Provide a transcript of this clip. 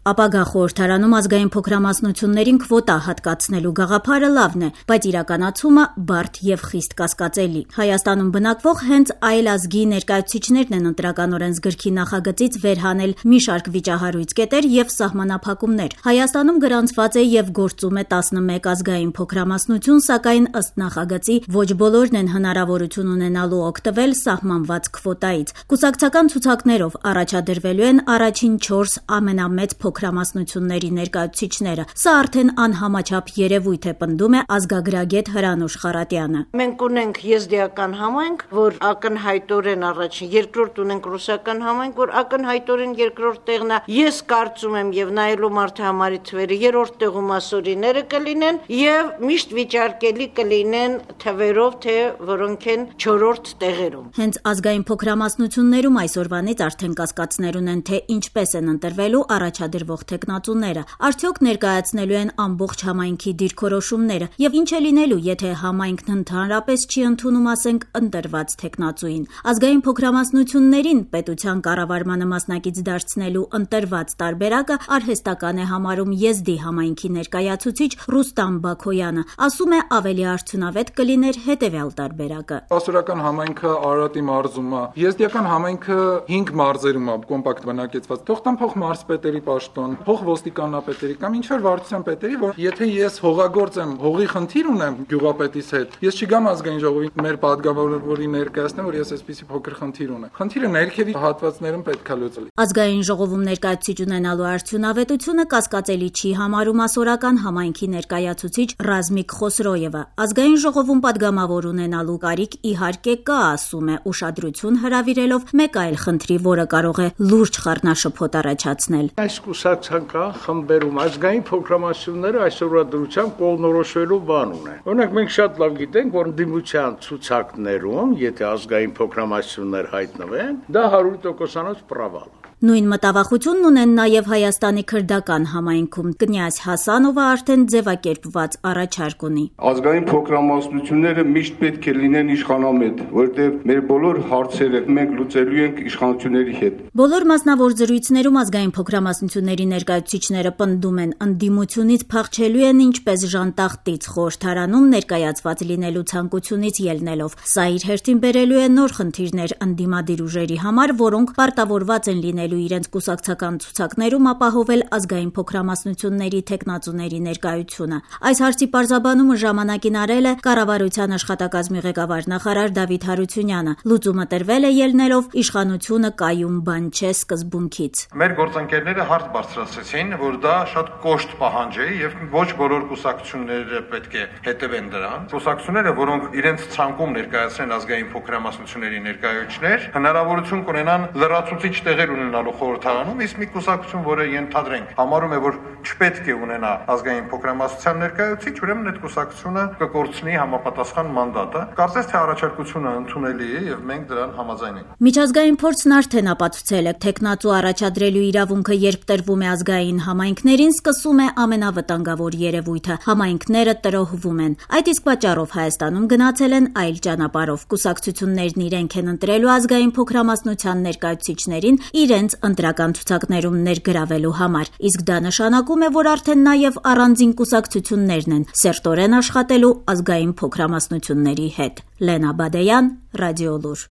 Ապագա խորհրդարանում ազգային փոքրամասնություններին քվոտա հատկացնելու գաղափարը լավն է, բայց իրականացումը բարդ եւ խիստ կասկածելի։ Հայաստանում բնակվող հենց այլ ազգի ներկայացուցիչներն են ընտրականորեն զգրքի նախագծից վերհանել մի շարք վիճահարույց կետեր եւ սահմանափակումներ։ Հայաստանում գրանցված է եւ գործում է 11 ազգային փոքրամասնություն, սակայն ըստ նախագծի ոչ բոլորն են հնարավորություն ունենալու օգտվել սահմանված քվոտայից։ Կուսակցական ցուցակներով առաջադրվելու են առաջին 4 ամենամեծ փոքրամասնությունների ներկայացուցիչները։ Սա արդեն անհամաչափ երևույթ է, պնդում է ազգագրագետ Հրանուշ Խարատյանը։ Մենք ունենք եզդիական համայնք, որ ակնհայտորեն առաջին, երկրորդ ունենք ռուսական համայնք, որ ակնհայտորեն երկրորդ տեղն է։ Ես կարծում եմ եւ նայելու մարդու համարի թվերը երրորդ տեղում ասորիները կլինեն եւ միշտ վիճարկելի կլինեն թվերով, թե որոնք են 4-րդ տեղերում։ Հենց ազգային փոքրամասնություններում այսօրվանից արդեն կասկածներ ունեն, թե ինչպես են ընտրվելու առաջադրվող թեկնածուները, արդյոք ներկայացնելու են ամբողջ համայնքի դիրքորոշումները եւ ինչ է լինելու, եթե համայնքն ընդհանրապես չի ընդունում, ասենք, ընտրված թեկնածուին։ Ազգային փոքրամասնություններին պետության կառավարմանը մասնակից դարձնելու ընտրված տարբերակը արհեստական է համարում Եզդի համայնքի ներկայացուցիչ Ռուստամ Բաքոյանը, ասում է ավելի արդյունավետ կլիներ հետեւյալ տարբերակը։ Ասորական համայնքը Արարատի մարզում է, Եզդիական համայնքը 5 մարզերում է կոմպակտ բնակեցված։ Թող տան փող մարզպետերի պաշտոն, փող ոստիկանապետերի կամ ինչ որ վարչության պետերի, որ եթե ես հողագործ եմ, հողի խնդիր ունեմ գյուղապետիս հետ, ես չգամ ազգային ժողովի մեր պատգամավորի ներկայացնեմ, որ ես այսպիսի փոքր խնդիր ունեմ։ Խնդիրը ներքևի հատվածներում պետք է լուծել։ Ազգային ժողովում ներկայացուցիչ ունենալու արդյունավետությունը կասկածելի չի համարում ասորական համայնքի ներկայացուցիչ Ռազմիկ Խոսրոևը։ Ազգային ժողովում պատգամավոր ունենալու կարիք իհարկե կա, ասում է, ուշադրություն հրավիրելով մեկ այլ խնդրի, որը կարող է լուրջ խառնաշփոթ առաջացնել։ Այս կուսակցական խմբերում ազգային փոքրամասնությունները այսօրվա դրությամբ կողմնորոշվելու բան ունեն։ Օրինակ մենք շատ լավ գիտենք, որ դիմության ցուցակներում, եթե ազգային փոքրամասնություններ հայտնվեն, դա 100%-անոց պրավալ է։ Նույն մտավախությունն ունեն նաև Հայաստանի քրդական համայնքում։ Կնյազ Հասանովը արդեն ձևակերպված առաջարկ ունի։ Ազգային փոքրամասնությունները միշտ պետք է լինեն իշխանամետ, որտեղ մեր բոլոր հարցերը մենք լուծելու ենք իշխանությունների հետ։ Բոլոր մասնավոր զրույցներում ազգային փոքրամասնությունների ներկայացուցիչները պնդում են, ընդդիմությունից փախչելու են ինչպես ժանտախտից խորհրդարանում ներկայացված լինելու ցանկությունից ելնելով։ Սա իր հերթին բերելու է նոր խնդիրներ ընդդիմադիր ուժերի համար, որոնք պարտավորված են լինելու իրենց կուսակցական ցուցակներում ապահովել ազգային փոքրամասնությունների թեկնածուների ներկայությունը։ Այս հարցի պարզաբանումը ժամանակին արել է կառավարության աշխատակազմի ղեկավար նախարար Դավիթ Հարությունյանը։ Լուծումը տրվել է ելնելով իշխանությունը կայուն բան չէ սկզբունքից։ Մեր գործընկերները հարց բարձրացրեցին, որ դա շատ կոշտ պահանջ է եւ ոչ բոլոր կուսակցությունները պետք է հետևեն դրան։ Կուսակցությունները, որոնք իրենց ցանկում ներկայացնեն ազգային փոքրամասնությունների ներկայացուցիչներ, հնարավորություն կունենան լրացուցիչ տեղեր ունենալու խորհրդարանում, իսկ մի կուսակցություն, որը ենթադրենք համարում է, որ չպետք է ունենա ազգային փոքրամասնության ներկայացուցիչ, ուրեմն այդ կուսակցությունը կկորցնի համապատասխան մանդատը։ Կարծես թե առաջարկությունը ընդունելի է եւ մենք դրան համաձայն ենք։ Միջազգային փորձն արդեն ապացուցել է, թեկնածու առաջադրելու իրավունքը երբ տրվում է ազգային համայնքներին, սկսում է ամենավտանգավոր երևույթը՝ համայնքները տրոհվում են։ Այդ իսկ պատճառով Հայաստանում գնացել են այլ ճանապարհով։ Կուսակցություններն իրենք են ընտրելու ազգային փոքրամասնության ներկայացուցիչներին իրենց ընտրական ցուցակներում ներգրավելու համար, իսկ դա նշանակում է, որ արդեն նաև առանձին կուսակցություններն են սերտորեն աշխատելու ազգային փոքրամասնությունների հետ։ Լենա Բադեյան, Ռադիոլուր։